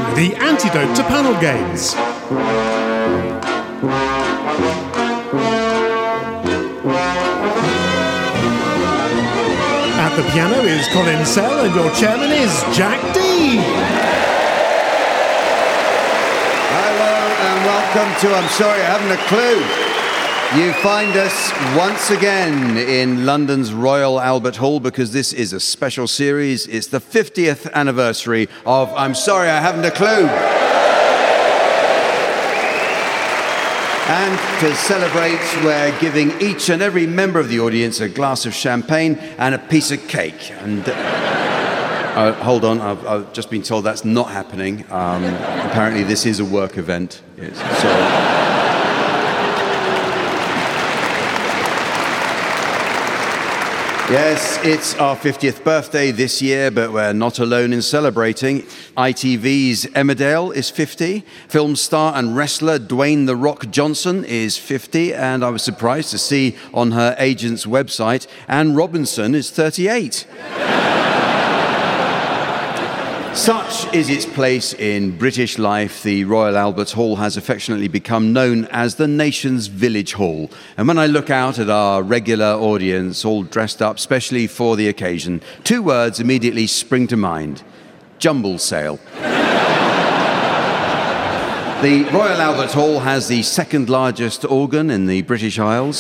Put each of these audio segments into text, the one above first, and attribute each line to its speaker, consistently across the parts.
Speaker 1: the antidote to panel games. At the piano is Colin Sell and your chairman is Jack D.
Speaker 2: Hello and welcome to I'm Sorry I Haven't a Clue. You find us once again in London's Royal Albert Hall because this is a special series. It's the 50th anniversary of I'm Sorry I Haven't a Clue. And to celebrate, we're giving each and every member of the audience a glass of champagne and a piece of cake. And hold on, I've just been told that's not happening. Apparently this is a work event. Yes, it's our 50th birthday this year, but we're not alone in celebrating. ITV's Emmerdale is 50. Film star and wrestler Dwayne "The Rock" Johnson is 50. And I was surprised to see on her agent's website, Anne Robinson is 38. Such is its place in British life, the Royal Albert Hall has affectionately become known as the nation's village hall. And when I look out at our regular audience, all dressed up specially for the occasion, two words immediately spring to mind: jumble sale. The Royal Albert Hall has the second largest organ in the British Isles,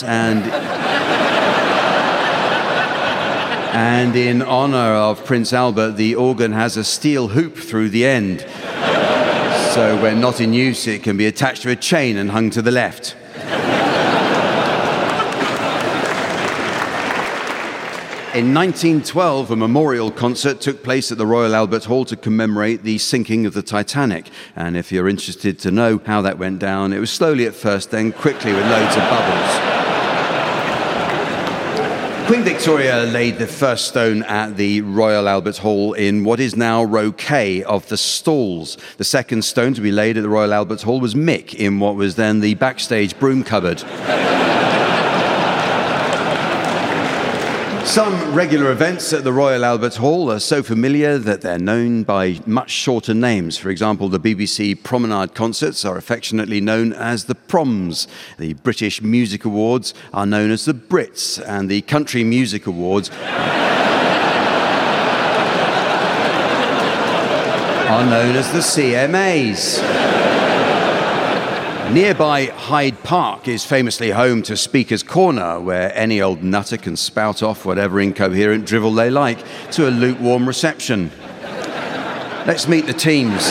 Speaker 2: and in honour of Prince Albert, the organ has a steel hoop through the end. So when not in use, it can be attached to a chain and hung to the left. In 1912, a memorial concert took place at the Royal Albert Hall to commemorate the sinking of the Titanic. And if you're interested to know how that went down, it was slowly at first, then quickly with loads of bubbles. Queen Victoria laid the first stone at the Royal Albert Hall in what is now row K of the stalls. The second stone to be laid at the Royal Albert Hall was Mick in what was then the backstage broom cupboard. Some regular events at the Royal Albert Hall are so familiar that they're known by much shorter names. For example, the BBC Promenade concerts are affectionately known as the Proms. The British Music Awards are known as the Brits, and the Country Music Awards are known as the CMAs. Nearby Hyde Park is famously home to Speaker's Corner, where any old nutter can spout off whatever incoherent drivel they like to a lukewarm reception. Let's meet the teams.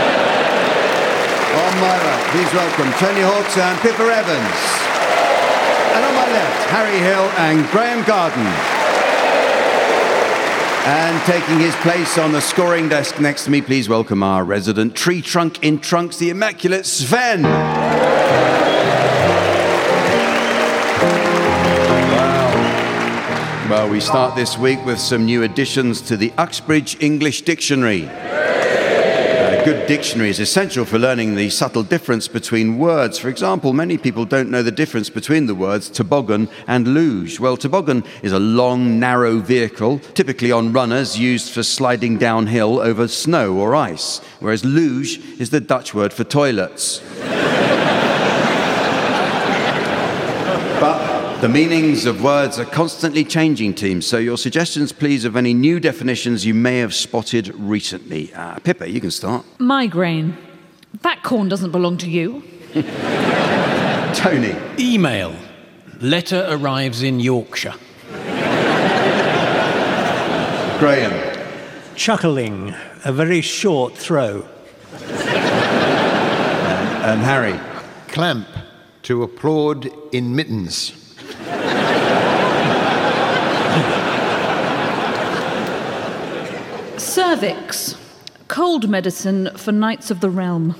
Speaker 2: On my right, please welcome Tony Hawks and Pippa Evans. And on my left, Harry Hill and Graham Garden. And taking his place on the scoring desk next to me, please welcome our resident tree trunk in trunks, the immaculate Sven. Well, we start this week with some new additions to the Uxbridge English Dictionary. A good dictionary is essential for learning the subtle difference between words. For example, many people don't know the difference between the words toboggan and luge. Well, toboggan is a long, narrow vehicle, typically on runners, used for sliding downhill over snow or ice, whereas luge is the Dutch word for toilets. But the meanings of words are constantly changing, teams, so your suggestions, please, of any new definitions you may have spotted recently. Pippa, you can start.
Speaker 3: Migraine. That corn doesn't belong to you.
Speaker 2: Tony.
Speaker 4: Email. Letter arrives in Yorkshire.
Speaker 2: Graham.
Speaker 5: Chuckling. A very short throw.
Speaker 2: And Harry.
Speaker 6: Clamp. To applaud in mittens.
Speaker 3: Cervix. Cold medicine for knights of the realm.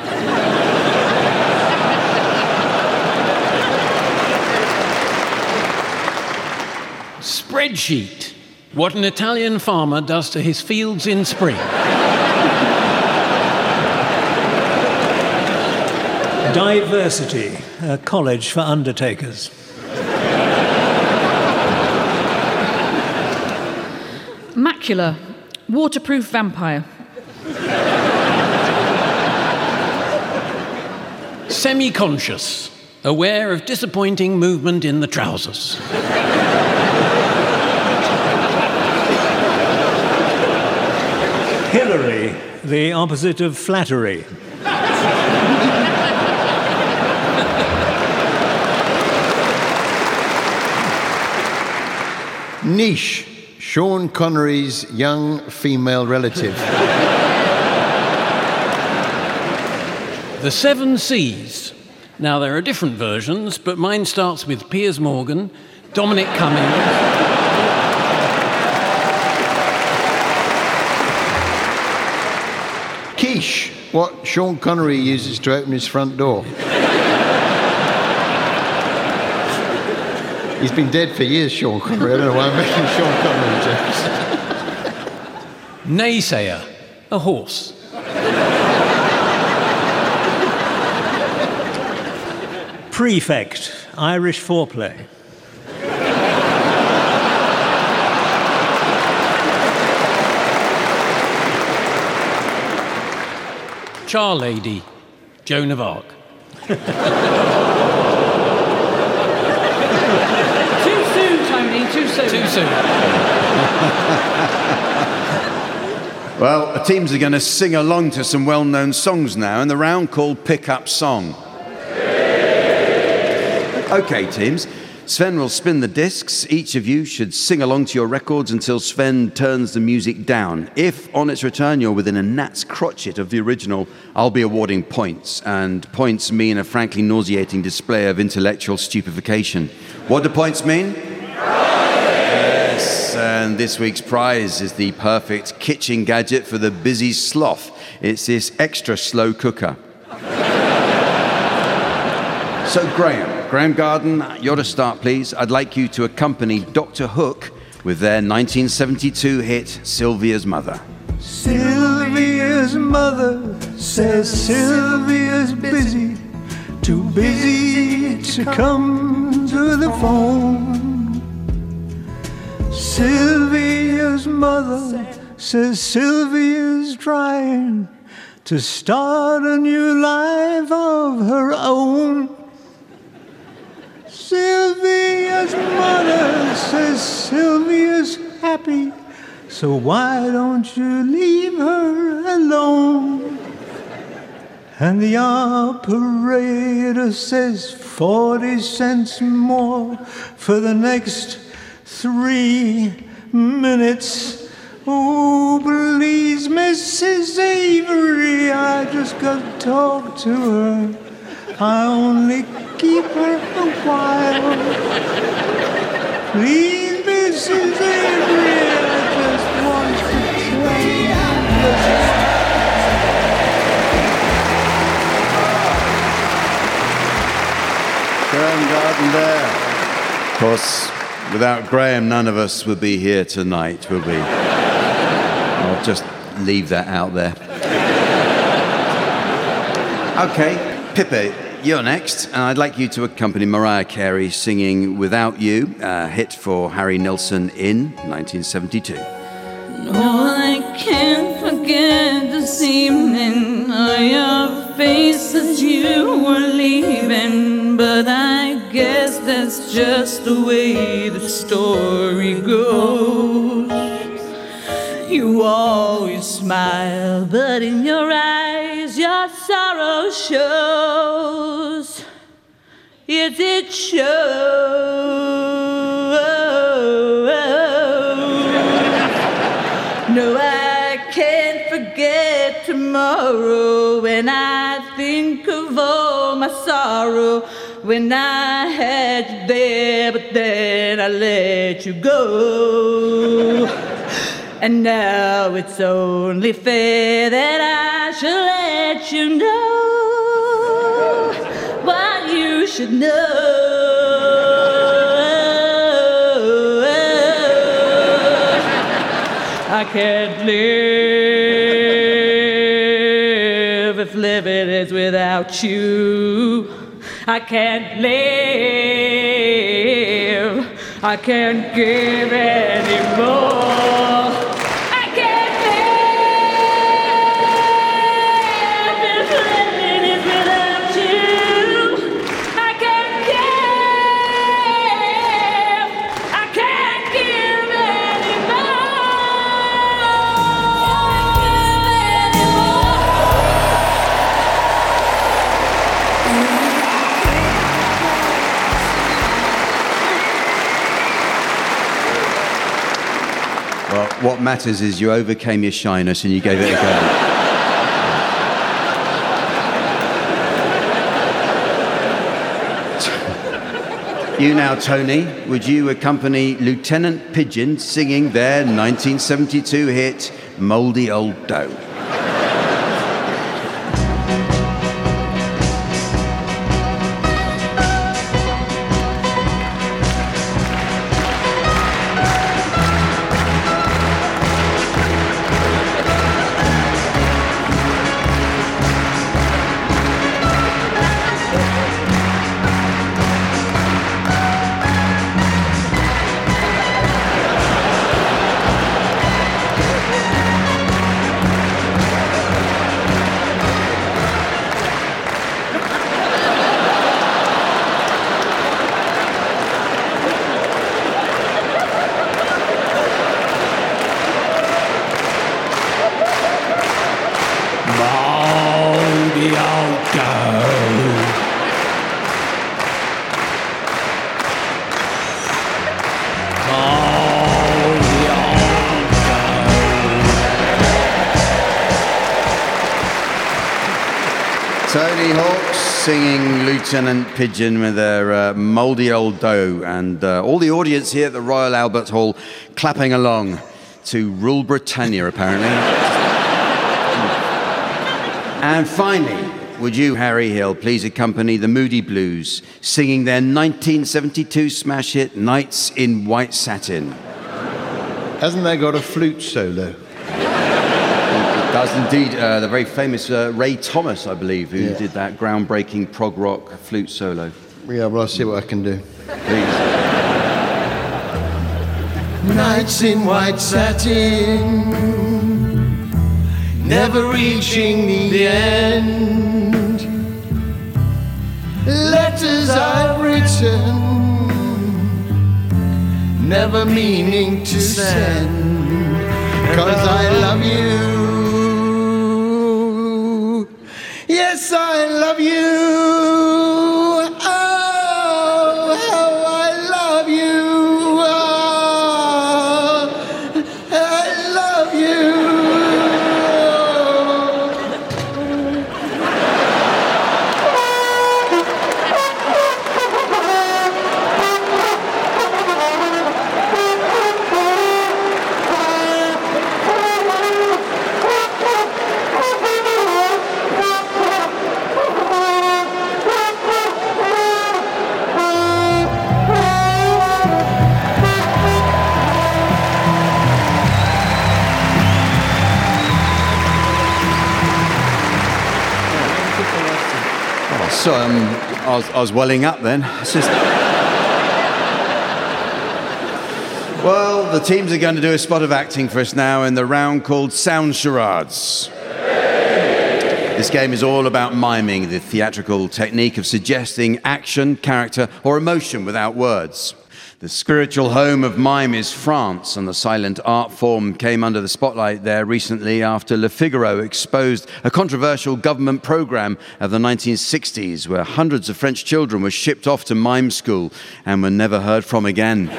Speaker 4: Spreadsheet. What an Italian farmer does to his fields in spring.
Speaker 5: Diversity. A college for undertakers.
Speaker 3: Macula. Waterproof vampire.
Speaker 4: Semi-conscious, aware of disappointing movement in the trousers.
Speaker 5: Hillary, the opposite of flattery.
Speaker 6: Niche, Sean Connery's young female relative.
Speaker 4: The Seven Seas. Now, there are different versions, but mine starts with Piers Morgan, Dominic Cummings.
Speaker 6: Quiche, what Sean Connery uses to open his front door. He's been dead for years, Sean Connery. I don't know why I'm making Sean Connery jokes.
Speaker 4: Naysayer, a horse.
Speaker 5: Prefect, Irish foreplay.
Speaker 4: Charlady, Joan of Arc.
Speaker 3: Too soon, Tony, too soon.
Speaker 4: Too soon.
Speaker 2: Well, the teams are going to sing along to some well-known songs now in the round called Pick Up Song. Okay, teams. Sven will spin the discs. Each of you should sing along to your records until Sven turns the music down. If, on its return, you're within a gnat's crotchet of the original, I'll be awarding points. And points mean a frankly nauseating display of intellectual stupefaction. What do points mean? Yes, and this week's prize is the perfect kitchen gadget for the busy sloth. It's this extra slow cooker. So, Graham Garden, you're to start, please. I'd like you to accompany Dr. Hook with their 1972 hit, Sylvia's Mother.
Speaker 7: Sylvia's mother says Sylvia's busy, too busy to come to the phone. Sylvia's mother says Sylvia's trying to start a new life of her own. Sylvia's mother says Sylvia's happy, so why don't you leave her alone? And the operator says 40 cents more for the next 3 minutes. Oh, please, Mrs. Avery, I just got to talk to her. I only keep her a while. Please, Mrs. Avery, I just want to tell you.
Speaker 2: Graham Garden there. Of course, without Graham, none of us would be here tonight, would we? I'll just leave that out there. Okay, Pippa, you're next, and I'd like you to accompany Mariah Carey singing Without You, a hit for Harry Nilsson in 1972.
Speaker 8: No, I can't forget this evening, your face as you were leaving, but I guess that's just the way the story goes. You always smile, but in your eyes your sorrow shows. Yes, it shows. No, I can't forget tomorrow when I think of all my sorrow. When I had you there, but then I let you go. And now it's only fair that I should let you know what you should know. I can't live if living is without you. I can't live. I can't give anymore. I can't live if living is without you.
Speaker 2: What matters is you overcame your shyness and you gave it a go. You now, Tony, would you accompany Lieutenant Pigeon singing their 1972 hit, Mouldy Old Dough? Tony Hawk's singing Lieutenant Pigeon with their mouldy old dough, and all the audience here at the Royal Albert Hall clapping along to Rule Britannia, apparently. And finally, would you, Harry Hill, please accompany the Moody Blues singing their 1972 smash hit, Nights in White Satin?
Speaker 6: Hasn't they got a flute solo?
Speaker 2: It does indeed. The very famous Ray Thomas, I believe, who did that groundbreaking prog rock flute solo.
Speaker 6: Yeah, well, I'll see what I can do.
Speaker 2: Please.
Speaker 7: Nights in white satin, never reaching the end. Letters I've written, never meaning to send, 'cause I love you. Yes, I love you. Oh, how I love you. Oh, I love you.
Speaker 2: So I was welling up then. It's just... Well, the teams are going to do a spot of acting for us now in the round called Sound Charades. This game is all about miming, the theatrical technique of suggesting action, character, or emotion without words. The spiritual home of mime is France, and the silent art form came under the spotlight there recently after Le Figaro exposed a controversial government program of the 1960s where hundreds of French children were shipped off to mime school and were never heard from again.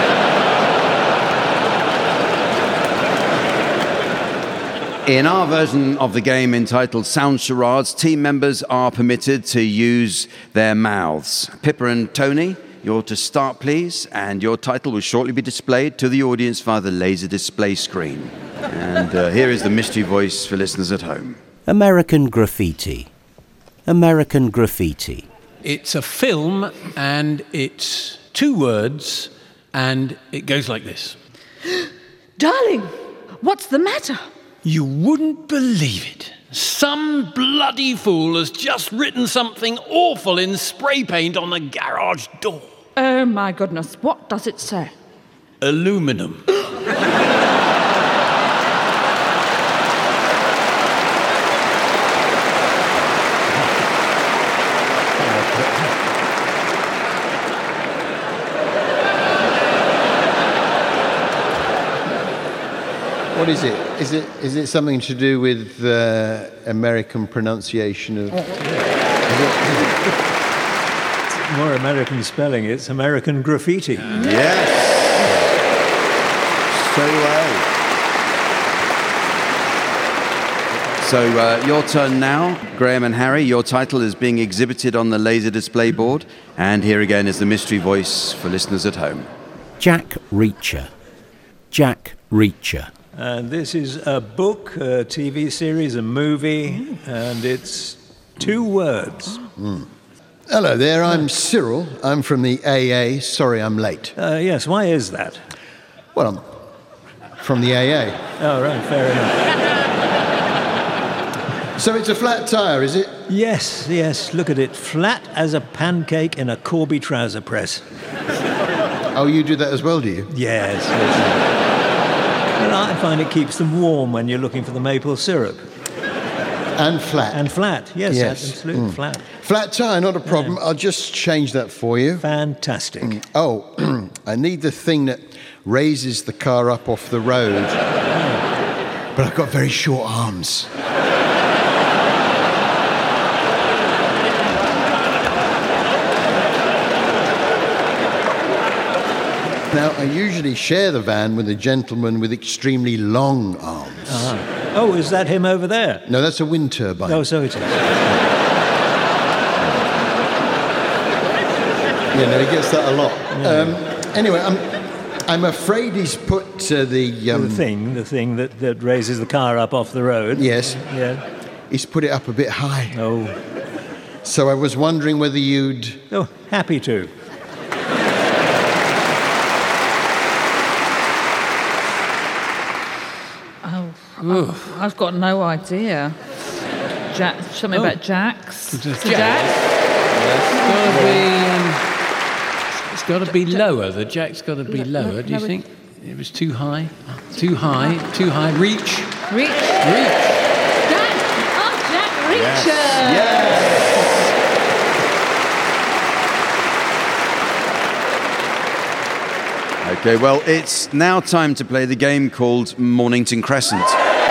Speaker 2: In our version of the game entitled Sound Charades, team members are permitted to use their mouths. Pippa and Tony, you're to start, please, and your title will shortly be displayed to the audience via the laser display screen. And here is the mystery voice for listeners at home.
Speaker 9: American Graffiti. American Graffiti.
Speaker 4: It's a film, and it's 2 words, and it goes like this.
Speaker 3: Darling, what's the matter?
Speaker 4: You wouldn't believe it. Some bloody fool has just written something awful in spray paint on the garage door.
Speaker 3: Oh, my goodness. What does it say?
Speaker 4: Aluminum.
Speaker 6: What is it? Is it something to do with American pronunciation of...
Speaker 5: More American spelling, it's American Graffiti.
Speaker 2: Yes. So well. So your turn now, Graham and Harry. Your title is being exhibited on the laser display board. And here again is the mystery voice for listeners at home.
Speaker 9: Jack Reacher. Jack Reacher.
Speaker 5: And this is a book, a TV series, a movie, and it's 2 words.
Speaker 6: Hello there, I'm Cyril. I'm from the AA. Sorry I'm late.
Speaker 5: Yes, why is that?
Speaker 6: Well, I'm from the AA.
Speaker 5: Oh, right, fair enough.
Speaker 6: So it's a flat tyre, is it?
Speaker 5: Yes, look at it. Flat as a pancake in a Corby trouser press.
Speaker 6: Oh, you do that as well, do you?
Speaker 5: Yes. Well, I find it keeps them warm when you're looking for the maple syrup.
Speaker 6: And flat.
Speaker 5: And flat, yes. Absolutely, flat.
Speaker 6: Flat tyre, not a problem. I'll just change that for you.
Speaker 5: Fantastic.
Speaker 6: Oh, I need the thing that raises the car up off the road. But I've got very short arms. Now, I usually share the van with a gentleman with extremely long arms.
Speaker 5: Uh-huh. Oh, is that him over there?
Speaker 6: No, that's a wind turbine.
Speaker 5: Oh, so it is.
Speaker 6: Yeah, no, he gets that a lot. Anyway, I'm afraid he's put the
Speaker 5: thing that raises the car up off the road.
Speaker 6: Yes.
Speaker 5: Yeah.
Speaker 6: He's put it up a bit high.
Speaker 5: Oh.
Speaker 6: So I was wondering whether you'd...
Speaker 5: Oh, happy to.
Speaker 3: I've got no idea. Something about Jacks.
Speaker 4: Jack.
Speaker 3: Jack?
Speaker 4: It's got to be lower. The Jack's got to be lower. Do you think it was too high? Too high. Reach.
Speaker 3: Jack! Oh, Jack Reacher!
Speaker 2: Yes. Okay, well, it's now time to play the game called Mornington Crescent.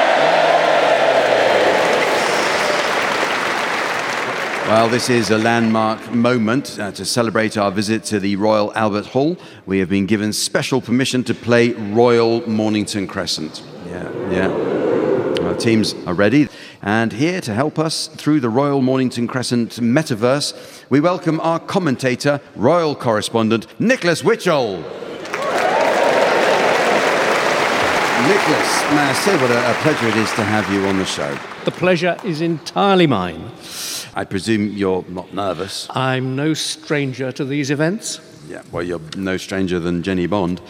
Speaker 2: Well, this is a landmark moment to celebrate our visit to the Royal Albert Hall. We have been given special permission to play Royal Mornington Crescent. Yeah. Our teams are ready. And here to help us through the Royal Mornington Crescent metaverse, we welcome our commentator, royal correspondent, Nicholas Witchell. Nicholas, may I say what a pleasure it is to have you on the show.
Speaker 10: The pleasure is entirely mine.
Speaker 2: I presume you're not nervous.
Speaker 10: I'm no stranger to these events.
Speaker 2: Yeah, well, you're no stranger than Jenny Bond.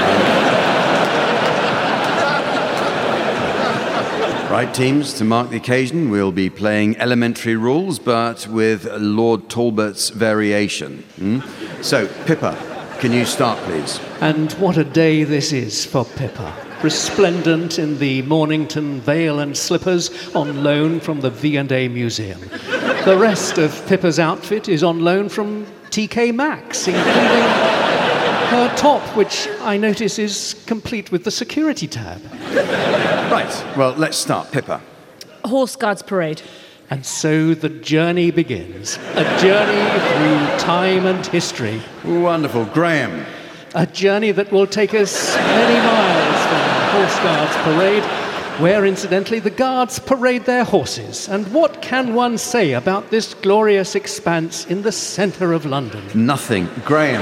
Speaker 2: Right, teams, to mark the occasion, we'll be playing elementary rules, but with Lord Talbot's variation. So, Pippa, can you start, please?
Speaker 10: And what a day this is for Pippa. Resplendent in the Mornington veil and slippers on loan from the V&A Museum. The rest of Pippa's outfit is on loan from TK Maxx, including her top, which I notice is complete with the security tab.
Speaker 2: Right, well, let's start. Pippa.
Speaker 3: Horse Guards Parade.
Speaker 10: And so the journey begins. A journey through time and history.
Speaker 2: Wonderful. Graham.
Speaker 10: A journey that will take us many miles from Horse Guards Parade, where, incidentally, the guards parade their horses. And what can one say about this glorious expanse in the centre of London?
Speaker 2: Nothing. Graham.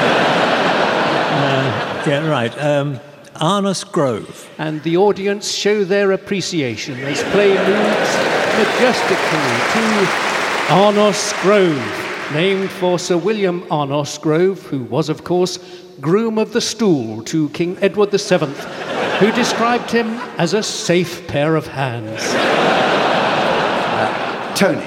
Speaker 5: Yeah, right. Arnos Grove.
Speaker 10: And the audience show their appreciation as play moves majestically to Arnos Grove, named for Sir William Arnos Grove, who was, of course, groom of the stool to King Edward VII, who described him as a safe pair of hands.
Speaker 2: Tony.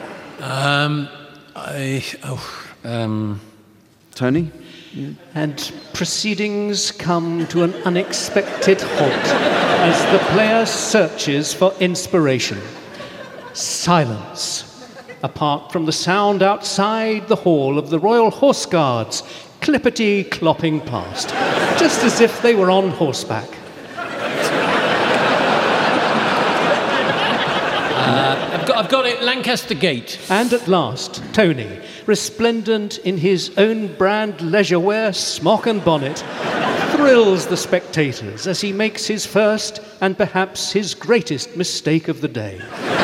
Speaker 2: Tony?
Speaker 10: And proceedings come to an unexpected halt as the player searches for inspiration. Silence. Apart from the sound outside the hall of the Royal Horse Guards, clippity-clopping past, just as if they were on horseback.
Speaker 4: I've got it, Lancaster Gate.
Speaker 10: And at last, Tony, resplendent in his own brand leisure wear, smock and bonnet, thrills the spectators as he makes his first and perhaps his greatest mistake of the day.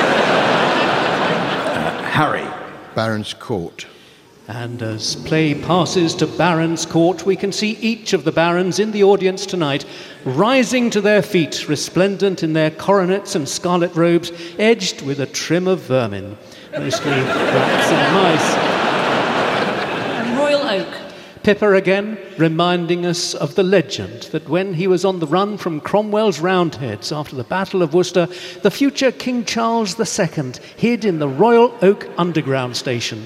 Speaker 2: Harry.
Speaker 6: Baron's Court.
Speaker 10: And as play passes to Baron's Court, we can see each of the barons in the audience tonight rising to their feet, resplendent in their coronets and scarlet robes, edged with a trim of vermin, mostly rats and mice.
Speaker 3: And Royal Oak.
Speaker 10: Pippa again, reminding us of the legend that when he was on the run from Cromwell's Roundheads after the Battle of Worcester, the future King Charles II hid in the Royal Oak Underground Station.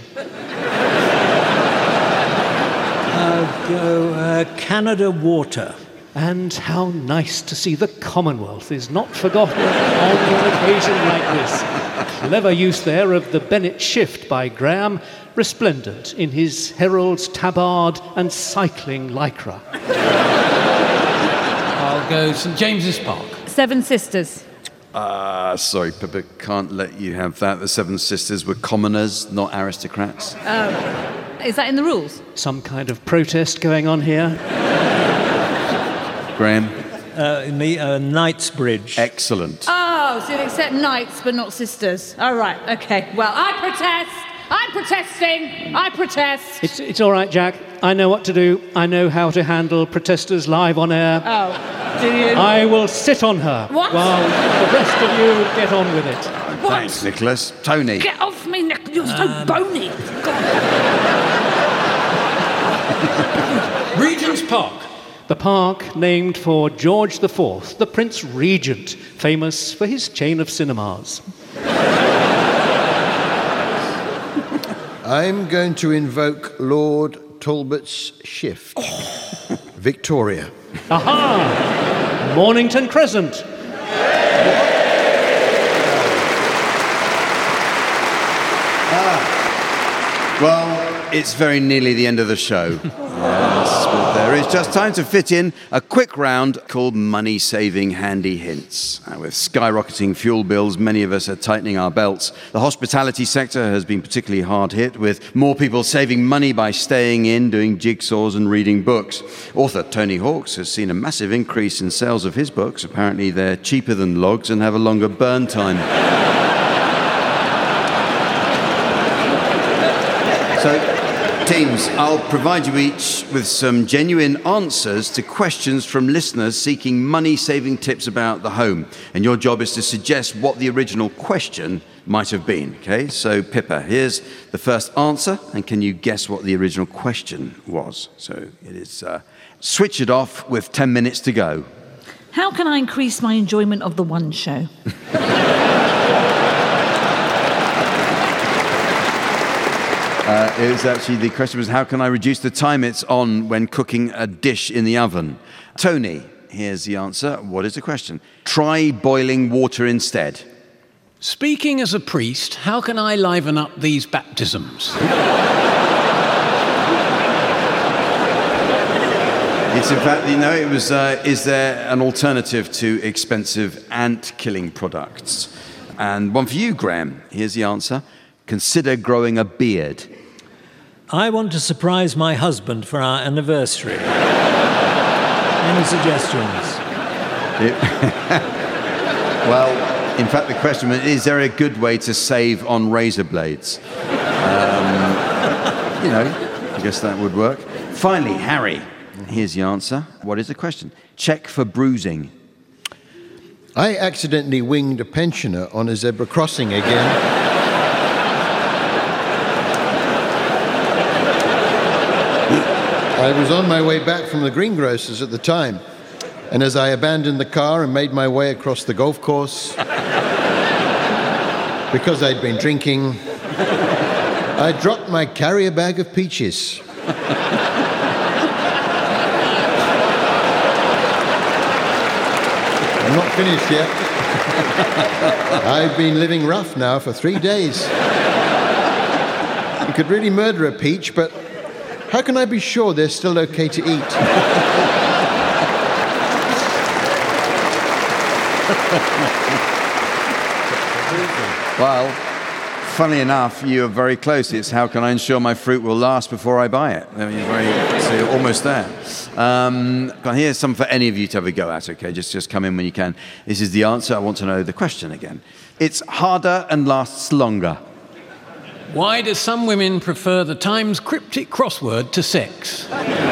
Speaker 5: Canada Water.
Speaker 10: And how nice to see the Commonwealth is not forgotten on an occasion like this. Clever use there of the Bennett shift by Graham, resplendent in his herald's tabard and cycling lycra.
Speaker 4: I'll go St James's Park.
Speaker 3: Seven Sisters.
Speaker 2: Sorry, Pippa, can't let you have that. The Seven Sisters were commoners, not aristocrats.
Speaker 3: Is that in the rules?
Speaker 10: Some kind of protest going on here.
Speaker 2: Graham?
Speaker 5: Knightsbridge.
Speaker 2: Excellent.
Speaker 3: Oh, so you accept knights but not sisters. All right, okay. Well, I protest. I'm protesting. I protest.
Speaker 10: It's all right, Jack. I know what to do. I know how to handle protesters live on air.
Speaker 3: Oh, do you?
Speaker 10: I will sit on her.
Speaker 3: What?
Speaker 10: While the rest of you get on with it.
Speaker 2: Thanks, Nicholas. Tony.
Speaker 3: Get off me, Nick. You're so bony.
Speaker 4: Regent's Park.
Speaker 10: The park named for George IV, the Prince Regent, famous for his chain of cinemas.
Speaker 6: I'm going to invoke Lord Talbot's shift. Victoria.
Speaker 10: Aha! Mornington Crescent.
Speaker 2: Well, it's very nearly the end of the show. Yes, but there is just time to fit in a quick round called Money Saving Handy Hints. With skyrocketing fuel bills, many of us are tightening our belts. The hospitality sector has been particularly hard hit, with more people saving money by staying in, doing jigsaws and reading books. Author Tony Hawks has seen a massive increase in sales of his books. Apparently they're cheaper than logs and have a longer burn time. So, teams, I'll provide you each with some genuine answers to questions from listeners seeking money-saving tips about the home. And your job is to suggest what the original question might have been, okay? So, Pippa, here's the first answer, and can you guess what the original question was? So, it is switch it off with 10 minutes to go.
Speaker 3: How can I increase my enjoyment of the One Show?
Speaker 2: The question was, how can I reduce the time it's on when cooking a dish in the oven? Tony, here's the answer. What is the question? Try boiling water instead.
Speaker 4: Speaking as a priest, how can I liven up these baptisms?
Speaker 2: It's in fact, it was, is there an alternative to expensive ant-killing products? And one for you, Graham. Here's the answer. Consider growing a beard.
Speaker 5: I want to surprise my husband for our anniversary. Any suggestions?
Speaker 2: Well, in fact, the question was, is there a good way to save on razor blades? I guess that would work. Finally, Harry, here's the answer. What is the question? Check for bruising.
Speaker 6: I accidentally winged a pensioner on a zebra crossing again. I was on my way back from the greengrocers at the time, and as I abandoned the car and made my way across the golf course, because I'd been drinking, I dropped my carrier bag of peaches. I'm not finished yet. I've been living rough now for 3 days. You could really murder a peach, but how can I be sure they're still okay to eat?
Speaker 2: Well, funnily enough, you are very close. It's how can I ensure my fruit will last before I buy it? I mean, so you're almost there. Here's some for any of you to have a go at, okay? Just come in when you can. This is the answer. I want to know the question again. It's harder and lasts longer.
Speaker 4: Why do some women prefer the Times cryptic crossword to sex?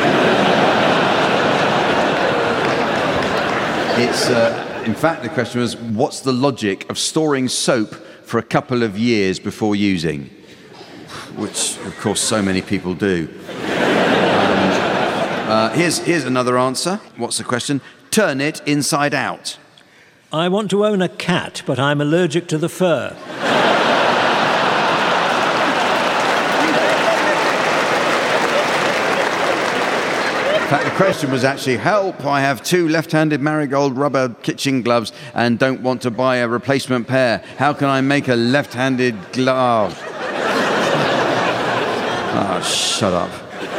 Speaker 2: In fact, the question was, what's the logic of storing soap for a couple of years before using? Which, of course, so many people do. Here's another answer. What's the question? Turn it inside out.
Speaker 5: I want to own a cat, but I'm allergic to the fur.
Speaker 2: In fact, the question was actually, help, I have 2 left-handed marigold rubber kitchen gloves and don't want to buy a replacement pair. How can I make a left-handed glove? Oh, shut up.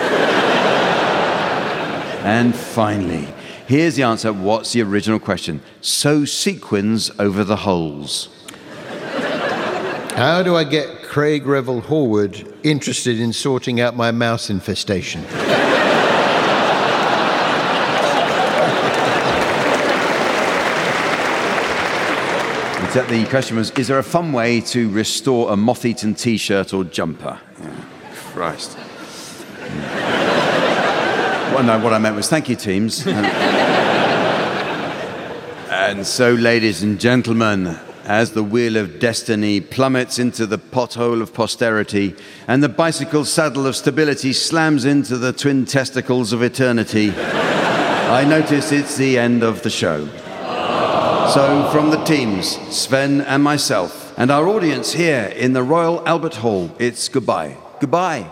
Speaker 2: And finally, here's the answer. What's the original question? Sew sequins over the holes.
Speaker 6: How do I get Craig Revel Horwood interested in sorting out my mouse infestation?
Speaker 2: The question was, is there a fun way to restore a moth-eaten T-shirt or jumper? Oh, Christ. Well, no, what I meant was, thank you, teams. And so, ladies and gentlemen, as the wheel of destiny plummets into the pothole of posterity and the bicycle saddle of stability slams into the twin testicles of eternity, I notice it's the end of the show. So from the teams, Sven and myself, and our audience here in the Royal Albert Hall, it's goodbye. Goodbye.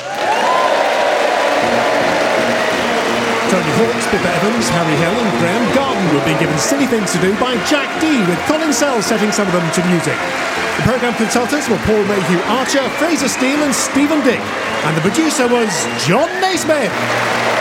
Speaker 1: Tony Hawks, Pippa Evans, Harry Hill and Graham Garden will be given Silly Things to Do by Jack D, with Colin Sells setting some of them to music. The programme consultants were Paul Mayhew Archer, Fraser Steele and Stephen Dick. And the producer was John Naismith.